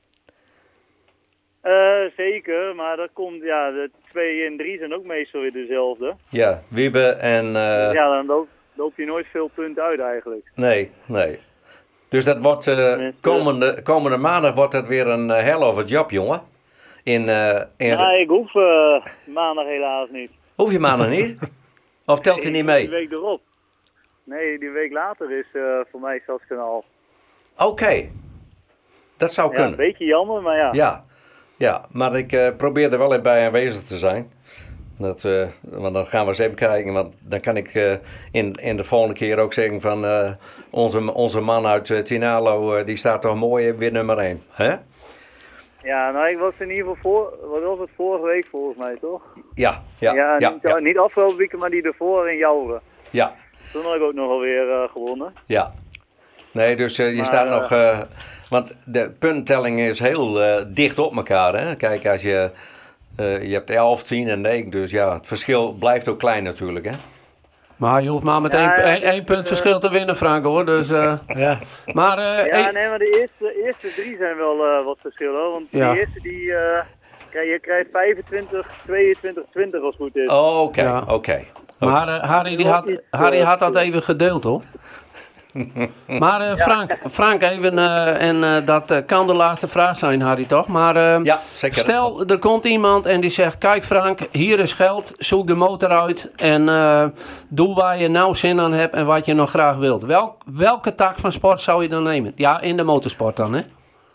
Zeker, maar dat komt, de 2 en 3 zijn ook meestal weer dezelfde. Ja, Wiebe en... dan loopt hij nooit veel punten uit eigenlijk. Nee. Dus dat wordt komende maandag wordt het weer een hell of a job, jongen. Ik hoef maandag helaas niet. Hoef je maandag niet? Of telt hij niet mee? Die week erop. Nee, die week later is voor mij Stadskanaal. Oké. Dat zou kunnen. Een beetje jammer, maar ja. Ja, maar ik probeer er wel even bij aanwezig te zijn. Want dan gaan we eens even kijken. Want dan kan ik in de volgende keer ook zeggen van onze man uit Tinalo, die staat toch mooi weer nummer 1. Hè? Ja, nou ik was in ieder geval wat was het vorige week volgens mij toch? Ja. Niet afgelopen weekend, maar die ervoor in Jouren. Ja. Toen had ik ook nog alweer gewonnen. Ja. Nee, dus je staat nog... want de punttelling is heel dicht op elkaar. Hè? Kijk, als je hebt 11, 10 en 9. Dus ja, het verschil blijft ook klein natuurlijk. Hè? Maar je hoeft maar met één punt verschil te winnen, Frank, hoor. Dus, ja. Maar, maar de eerste 3 zijn wel wat verschil, hoor. Want de eerste je krijgt 25, 22, 20 als het goed is. Oh, oké. Maar Harry had dat even gedeeld, hoor. Maar Frank even, en dat kan de laatste vraag zijn, Harry, toch? Maar zeker. Stel, er komt iemand en die zegt, kijk Frank, hier is geld, zoek de motor uit en doe waar je nou zin aan hebt en wat je nog graag wilt. Welke tak van sport zou je dan nemen? Ja, in de motorsport dan, hè?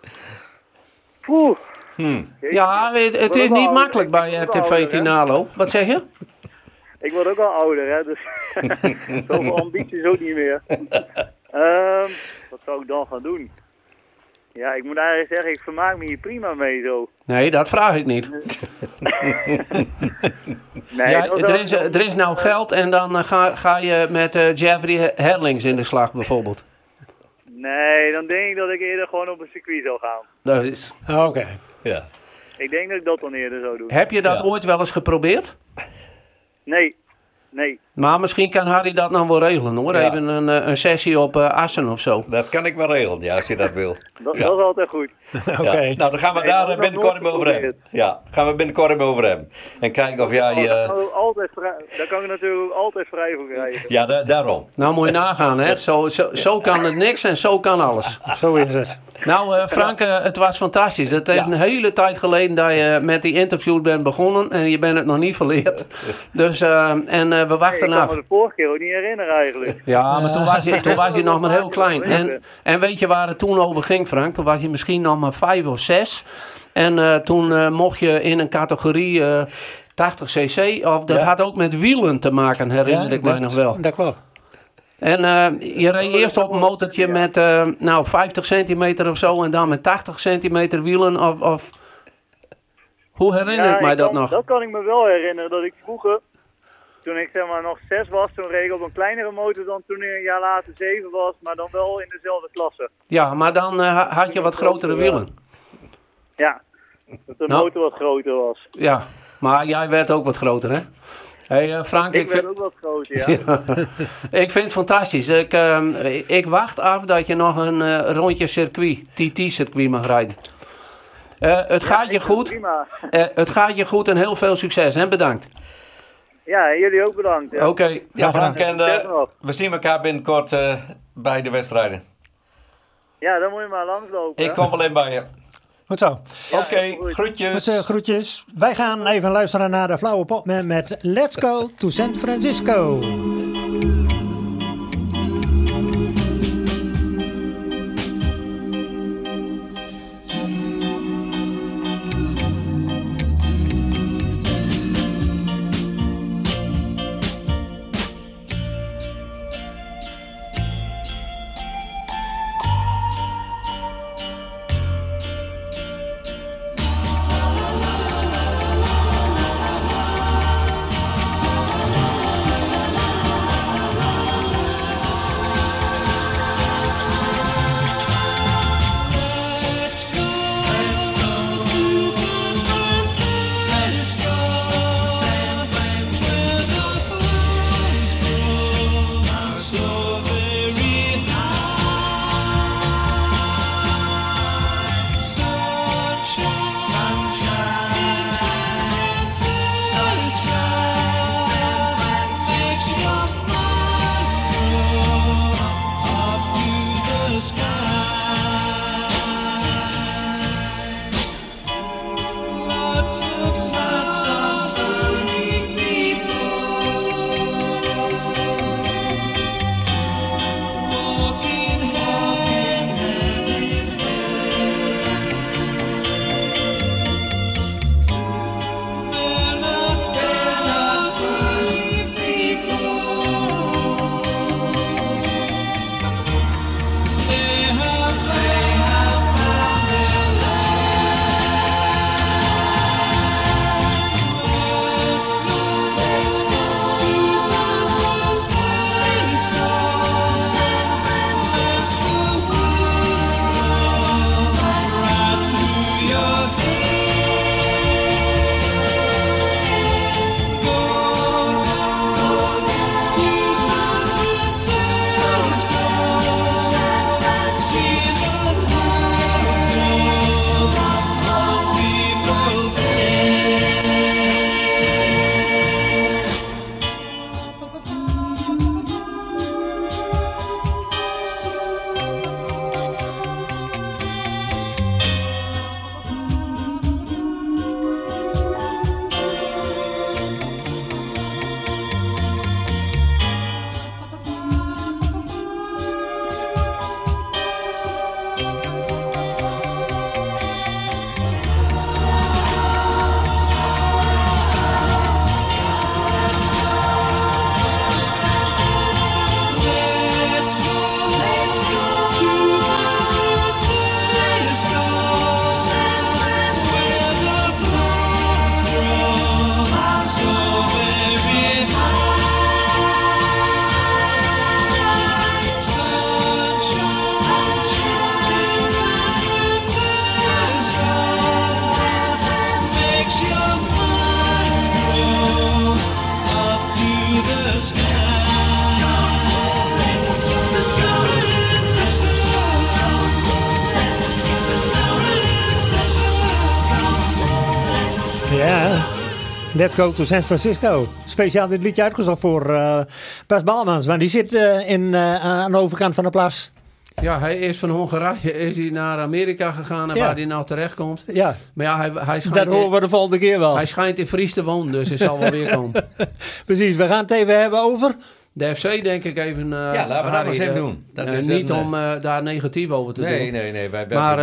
Ja, het is niet makkelijk bij RTV Tinalo. Wat zeg je? Ik word ook al ouder, hè, dus zoveel ambitie is ook niet meer. Wat zou ik dan gaan doen? Ja, ik moet eigenlijk zeggen, ik vermaak me hier prima mee zo. Nee, dat vraag ik niet. Er is nou geld en dan ga je met Jeffrey Herlings in de slag bijvoorbeeld. Nee, dan denk ik dat ik eerder gewoon op een circuit zou gaan. Dat is... Oké. Ja. Ik denk dat ik dat dan eerder zou doen. Heb je dat ooit wel eens geprobeerd? Nee. Maar misschien kan Harry dat nou wel regelen, hoor. Ja. Even een sessie op Assen of zo. Dat kan ik wel regelen, als je dat wil. Dat is altijd goed. Oké. Ja. Nou, dan gaan we daar binnenkort even over hebben. Ja, gaan we binnenkort even over hebben. En kijken of jij... Daar kan ik natuurlijk ook altijd vrij voor krijgen. Ja, daarom. Nou, moet je nagaan, hè. Zo kan het niks en zo kan alles. Zo is het. Nou, Frank, het was fantastisch. Het heeft een hele tijd geleden dat je met die interview bent begonnen. En je bent het nog niet verleerd. Dus, we wachten af. Ik kan me de vorige keer ook niet herinneren eigenlijk. Ja, maar toen was je nog maar heel klein. En weet je waar het toen over ging, Frank? Toen was je misschien nog maar 5 of 6. En toen mocht je in een categorie 80cc. Of dat had ook met wielen te maken, herinner ik mij nog wel. Dat klopt. En je reed eerst op een motortje met 50 centimeter of zo en dan met 80 centimeter wielen of hoe herinner ik mij dat nog? Dat kan ik me wel herinneren, dat ik vroeger, toen ik zeg maar nog 6 was, toen reed ik op een kleinere motor dan toen ik een jaar later 7 was, maar dan wel in dezelfde klasse. Ja, maar dan had je wat grotere wielen. Ja, dat de motor wat groter was. Ja, maar jij werd ook wat groter, hè? Hey, Frank, ik werd ook wat groter, ja. Ik vind het fantastisch. Ik wacht af dat je nog een rondje circuit, TT-circuit mag rijden. Het gaat je goed. Het gaat je goed en heel veel succes. En bedankt. Ja, jullie ook bedankt. Ja. Oké. Ja, Frank, en we zien elkaar binnenkort bij de wedstrijden. Ja, dan moet je maar langslopen. Ik kom wel in bij je. Goed zo. Oké, groetjes. Groetjes. Wij gaan even luisteren naar de Flauwe Popman met Let's Go to San Francisco. Ja, Let's Go to San Francisco. Speciaal dit liedje uitgezocht voor Bas Balmans, want die zit aan de overkant van de plas. Ja, hij is van Hongarije is hij naar Amerika gegaan en waar hij nou terecht komt. Ja, maar ja, hij schijnt... Dat horen we de volgende keer wel. Hij schijnt in Fries te wonen, dus hij zal wel weer komen. Precies, we gaan het even hebben over... De FC denk ik even... ja, laten we dat maar eens even doen. Dat is niet om daar negatief over te doen. Nee. Maar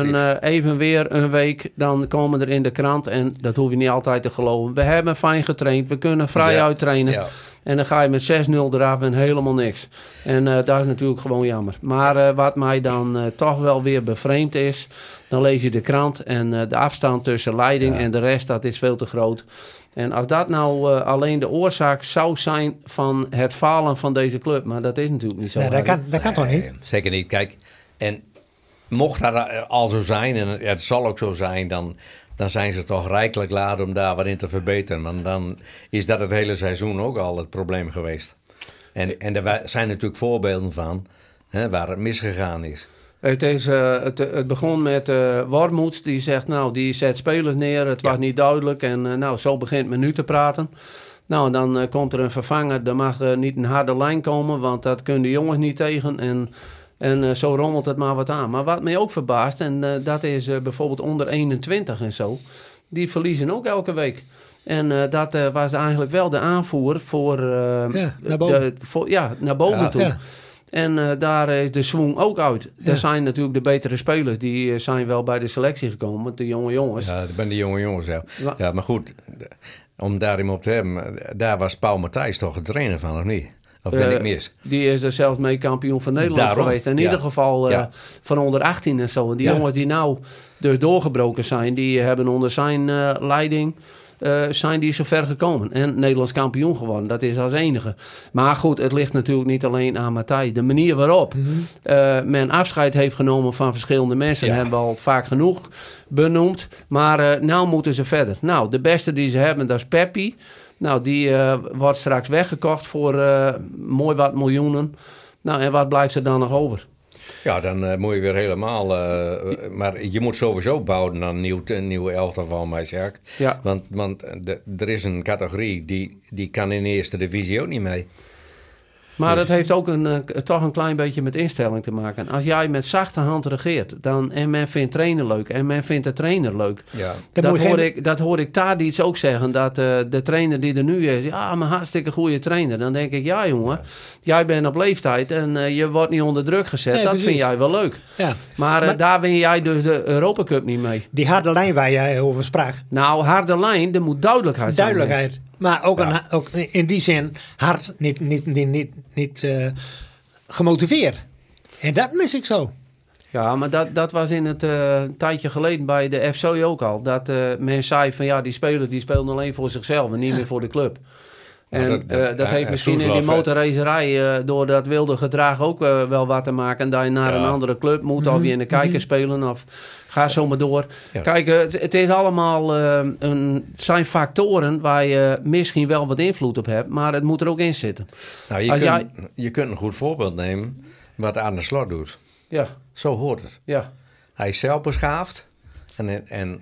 even weer een week, dan komen er in de krant. En dat hoef je niet altijd te geloven. We hebben fijn getraind, we kunnen vrij uittrainen. Ja. En dan ga je met 6-0 eraf en helemaal niks. En dat is natuurlijk gewoon jammer. Maar wat mij dan toch wel weer bevreemd is, dan lees je de krant en de afstand tussen leiding en de rest, dat is veel te groot. En als dat nou alleen de oorzaak zou zijn van het falen van deze club, maar dat is natuurlijk niet zo. Nee, dat kan toch niet? Zeker niet. Kijk, en mocht dat al zo zijn, en het zal ook zo zijn, dan zijn ze toch rijkelijk laat om daar wat in te verbeteren. Want dan is dat het hele seizoen ook al het probleem geweest. En er zijn natuurlijk voorbeelden van waar het misgegaan is. Het begon met Wormoeds, die zegt, die zet spelers neer, het was niet duidelijk. En zo begint men nu te praten. Nou, dan komt er een vervanger, er mag niet een harde lijn komen, want dat kunnen de jongens niet tegen. En zo rommelt het maar wat aan. Maar wat mij ook verbaast, en dat is bijvoorbeeld onder 21 en zo, die verliezen ook elke week. En dat was eigenlijk wel de aanvoer voor naar boven toe. Ja. En daar is de swing ook uit. Ja. Er zijn natuurlijk de betere spelers, die zijn wel bij de selectie gekomen, de jonge jongens. Ja, dat zijn de jonge jongens, ja. Ja, maar goed, om daarin op te hebben, daar was Paul Matthijs toch het trainer van, of niet? Of ben ik mis? Die is er zelfs mee kampioen van Nederland geweest. In ieder geval van onder 18 en zo. En die jongens die nou dus doorgebroken zijn, die hebben onder zijn leiding zijn die zo ver gekomen. En Nederlands kampioen geworden. Dat is als enige. Maar goed, het ligt natuurlijk niet alleen aan Matthijs. De manier waarop men afscheid heeft genomen van verschillende mensen hebben we al vaak genoeg benoemd. Maar nou moeten ze verder. Nou, de beste die ze hebben, dat is Peppi. Nou, die wordt straks weggekocht voor mooi wat miljoenen. Nou, en wat blijft er dan nog over? Ja, dan moet je weer helemaal... maar je moet sowieso bouwen aan een nieuwe elftal van mij, zeg. Ja. Want er is een categorie die kan in de eerste divisie ook niet mee. Maar dat heeft ook toch een klein beetje met instelling te maken. Als jij met zachte hand regeert en men vindt trainer leuk en men vindt de trainer leuk. Ja. Dat hoor ik Tadic ook zeggen. Dat de trainer die er nu is, maar hartstikke goede trainer. Dan denk ik, ja jongen, jij bent op leeftijd en je wordt niet onder druk gezet. Nee, dat precies. Vind jij wel leuk. Ja. Maar daar win jij dus de Europa Cup niet mee. Die harde lijn waar jij over sprak. Nou, harde lijn, er moet duidelijkheid zijn. Duidelijkheid. Maar ook in die zin hard, niet gemotiveerd. En dat mis ik zo. Ja, maar dat was in het tijdje geleden bij de FC ook al. Dat men zei van die spelers die spelen alleen voor zichzelf en niet meer voor de club. En dat heeft misschien in die motorracerij door dat wilde gedrag ook wel wat te maken. En dat je naar een andere club moet of je in de kijker spelen of ga zo maar door. Ja. Kijk, het is allemaal zijn factoren waar je misschien wel wat invloed op hebt, maar het moet er ook in zitten. Nou, je kunt een goed voorbeeld nemen wat Arne Slot doet. Ja. Zo hoort het. Ja. Hij is zelfbeschaafd en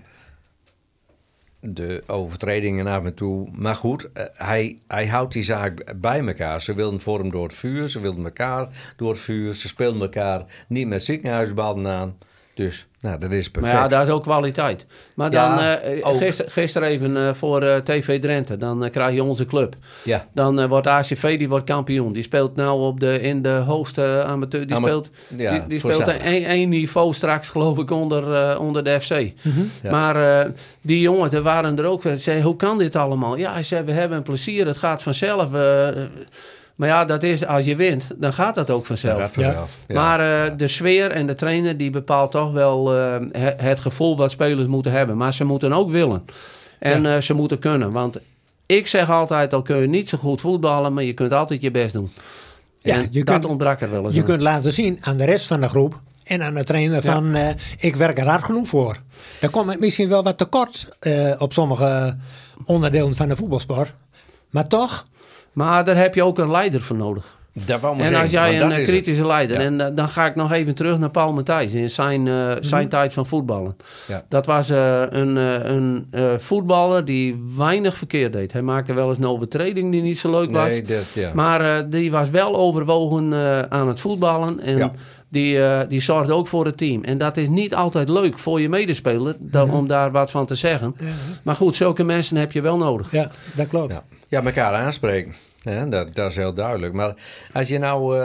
de overtredingen af en toe. Maar goed, hij houdt die zaak bij elkaar. Ze wilden voor hem door het vuur. Ze wilden elkaar door het vuur. Ze speelden elkaar niet met ziekenhuisballen aan. Dus, dat is perfect. Maar dat is ook kwaliteit. Maar dan, gisteren even voor TV Drenthe. Dan krijg je onze club. Ja. Dan wordt ACV, die wordt kampioen. Die speelt nou in de hoogste amateur. Die speelt één niveau straks, geloof ik, onder de FC. Mm-hmm. Ja. Maar die jongens, er waren er ook. Zei, hoe kan dit allemaal? Ja, hij zei, we hebben een plezier. Het gaat vanzelf. Maar dat is, als je wint, dan gaat dat ook vanzelf. Ja. Maar de sfeer en de trainer, die bepaalt toch wel het gevoel wat spelers moeten hebben. Maar ze moeten ook willen. En ze moeten kunnen. Want ik zeg altijd, al kun je niet zo goed voetballen, maar je kunt altijd je best doen. En dat ontbrak er wel eens. Je kunt laten zien aan de rest van de groep en aan de trainer van, ik werk er hard genoeg voor. Dan komt het misschien wel wat tekort op sommige onderdelen van de voetbalsport. Maar toch... Maar daar heb je ook een leider voor nodig. En als jij een kritische leider... En dan ga ik nog even terug naar Paul Matthijs. In zijn tijd van voetballen. Ja. Dat was een voetballer die weinig verkeerd deed. Hij maakte wel eens een overtreding die niet zo leuk was. Maar die was wel overwogen aan het voetballen. En die zorgde ook voor het team. En dat is niet altijd leuk voor je medespeler... om daar wat van te zeggen. Ja. Maar goed, zulke mensen heb je wel nodig. Ja, dat klopt. Ja, elkaar aanspreken. Ja, dat is heel duidelijk. Maar als je nou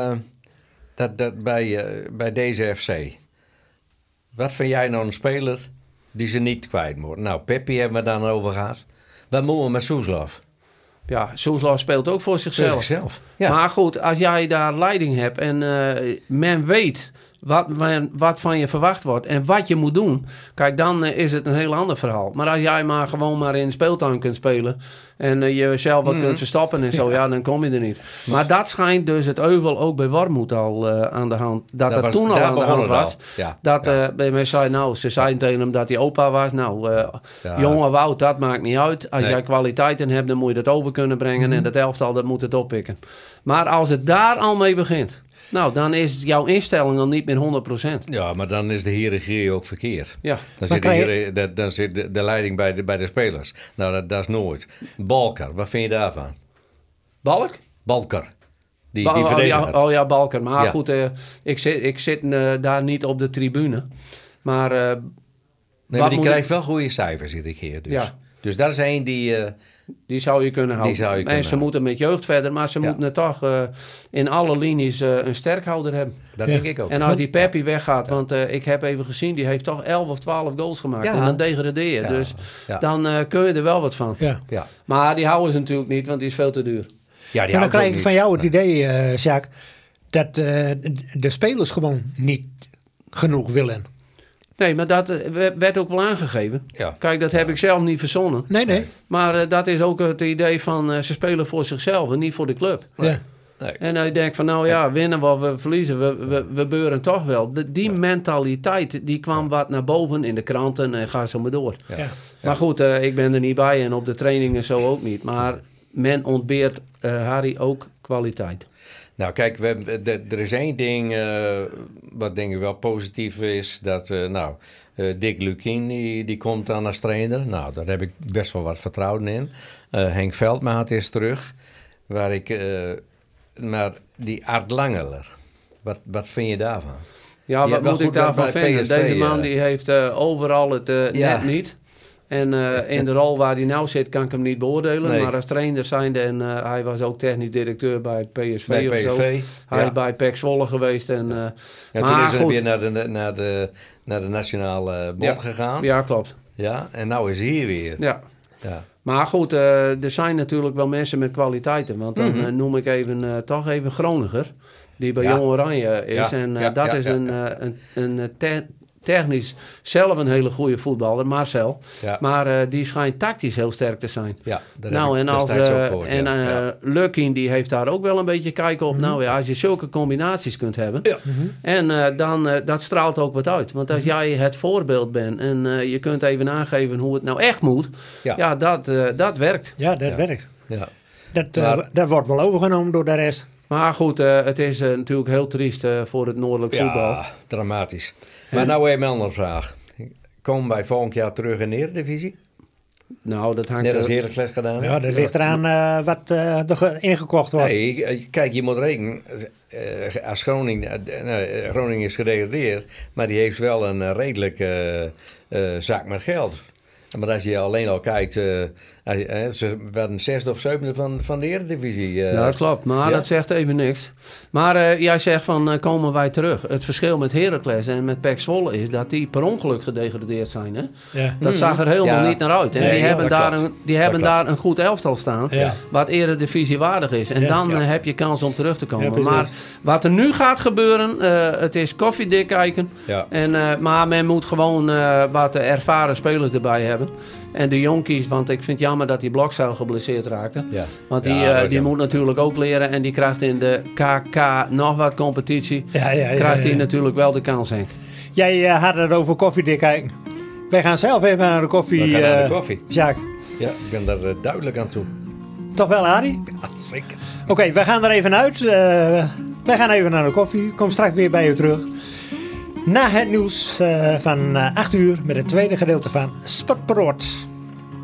bij deze FC... Wat vind jij nou een speler die ze niet kwijt moet? Nou, Peppi hebben we dan over gehad. Wat moeten we met Soeslof? Ja, Soeslof speelt ook voor zichzelf. Ja. Maar goed, als jij daar leiding hebt en men weet wat van je verwacht wordt en wat je moet doen, kijk, dan is het een heel ander verhaal. Maar als jij maar gewoon maar in de speeltuin kunt spelen en jezelf wat kunt verstappen en zo, dan kom je er niet. Maar dat schijnt dus het euvel ook bij Warmoed al aan de hand, dat toen al aan de hand was. Bij mij zei, ze zeiden tegen hem dat hij opa was. Jong of oud, dat maakt niet uit. Als jij kwaliteiten hebt, dan moet je dat over kunnen brengen en dat elftal, dat moet het oppikken. Maar als het daar al mee begint, dan is jouw instelling al niet meer 100%. Ja, maar dan is de hiërarchie ook verkeerd. Ja. Dan zit de leiding bij de spelers. Nou, dat is nooit. Balker, wat vind je daarvan? Balker. Die verdediger. Balker. Maar goed, ik zit daar niet op de tribune. Maar... maar die krijgt wel goede cijfers iedere keer. Dus. Ja. Dus dat is één die... Die zou je kunnen houden. En ze moeten met jeugd verder, maar ze moeten het toch in alle linies een sterkhouder hebben. Dat denk ik ook. En als die Peppi weggaat, want ik heb even gezien, die heeft toch 11 of 12 goals gemaakt. En dan degradeer je. Dus dan kun je er wel wat van. Ja. Maar die houden ze natuurlijk niet, want die is veel te duur. Ja, maar dan krijg ik van jou het idee, Jacques, dat de spelers gewoon niet genoeg willen. Nee, maar dat werd ook wel aangegeven. Ja. Kijk, dat heb ik zelf niet verzonnen. Nee. Maar dat is ook het idee van ze spelen voor zichzelf en niet voor de club. Ja. Nee. En dan denk van, winnen we verliezen, we beuren toch wel. Die mentaliteit, die kwam wat naar boven in de kranten en ga zo maar door. Ja. Maar goed, ik ben er niet bij en op de trainingen zo ook niet. Maar men ontbeert, Harry, ook kwaliteit. Nou kijk, er is één ding wat denk ik wel positief is. Dat Dick Lukien die komt dan als trainer. Nou, daar heb ik best wel wat vertrouwen in. Henk Veldmaat is terug. Maar die Art Langeler, wat vind je daarvan? Ja, wat moet ik daarvan vinden? PSV, deze man die heeft overal het net niet. En in de rol waar hij nou zit kan ik hem niet beoordelen. Nee. Maar als trainer zijnde, en hij was ook technisch directeur bij PSV of zo. Hij is bij PEC Zwolle geweest. En, toen is hij weer naar de Nationale Bond gegaan. Ja, klopt. Ja, en nou is hij hier weer. Ja. Maar goed, er zijn natuurlijk wel mensen met kwaliteiten. Want dan noem ik toch even Groninger. Die bij Jong Oranje is. Dat is een technisch zelf een hele goede voetballer, Marcel. Ja. Maar die schijnt tactisch heel sterk te zijn. Ja, dat Lukien die heeft daar ook wel een beetje kijk op. Als je zulke combinaties kunt hebben. Ja. En dan dat straalt ook wat uit. Want als jij het voorbeeld bent en je kunt even aangeven hoe het nou echt moet. Ja, dat werkt. Ja, dat werkt. Ja. Dat wordt wel overgenomen door de rest. Maar goed, het is natuurlijk heel triest voor het noordelijk voetbal. Ja, dramatisch. Maar nou even een andere vraag. Komen wij volgend jaar terug in de Eredivisie? Nou, dat hangt... Net als Heracles gedaan. Ja, dat ligt eraan wat er ingekocht wordt. Nee, kijk, je moet rekenen. Als Groningen is gedegradeerd, maar die heeft wel een redelijke zak met geld. Maar als je alleen al kijkt, ze werden 6e of 7e van de Eredivisie. Ja, dat klopt, maar dat zegt even niks. Maar jij zegt van, komen wij terug? Het verschil met Heracles en met PEC Zwolle is dat die per ongeluk gedegradeerd zijn. Hè? Ja. Dat zag er helemaal niet naar uit. En die hebben daar een goed elftal staan, wat Eredivisie waardig is. En dan heb je kans om terug te komen. Ja, maar wat er nu gaat gebeuren, het is koffiedik kijken. Ja. Maar men moet gewoon wat ervaren spelers erbij hebben. En de jonkies, want ik vind het jammer dat die Blokzuil geblesseerd raakte. Ja. Want die moet natuurlijk ook leren. En die krijgt in de KK nog wat competitie. Krijgt hij natuurlijk wel de kans, Henk. Jij had het over koffiedik kijken. Wij gaan zelf even naar de koffie. We gaan naar de koffie. Jacques. Ja, ik ben daar duidelijk aan toe. Toch wel, Arie? Ja, zeker. Oké, wij gaan er even uit. Wij gaan even naar de koffie. Ik kom straks weer bij u terug. Na het nieuws van 8 uur met het tweede gedeelte van Sportpraat.